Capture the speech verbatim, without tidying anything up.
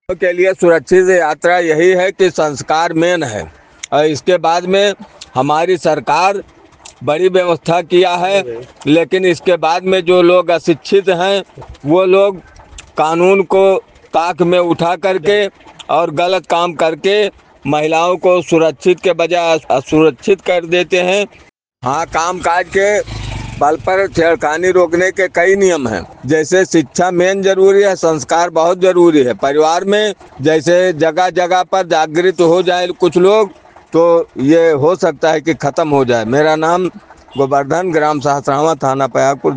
के लिए सुरक्षित यात्रा यही है कि संस्कार मेन है। और इसके बाद में हमारी सरकार बड़ी व्यवस्था किया है, लेकिन इसके बाद में जो लोग अशिक्षित हैं वो लोग कानून को ताक में उठा करके और गलत काम करके महिलाओं को सुरक्षित के बजाय असुरक्षित कर देते हैं। हाँ, काम काज के बल पर छेड़खानी रोकने के कई नियम हैं। जैसे शिक्षा मेन जरूरी है, संस्कार बहुत जरूरी है। परिवार में जैसे जगह जगह पर जागृत हो जाए कुछ लोग, तो ये हो सकता है कि खत्म हो जाए। मेरा नाम गोवर्धन, ग्राम सहस्रावां, थाना पयागपुर।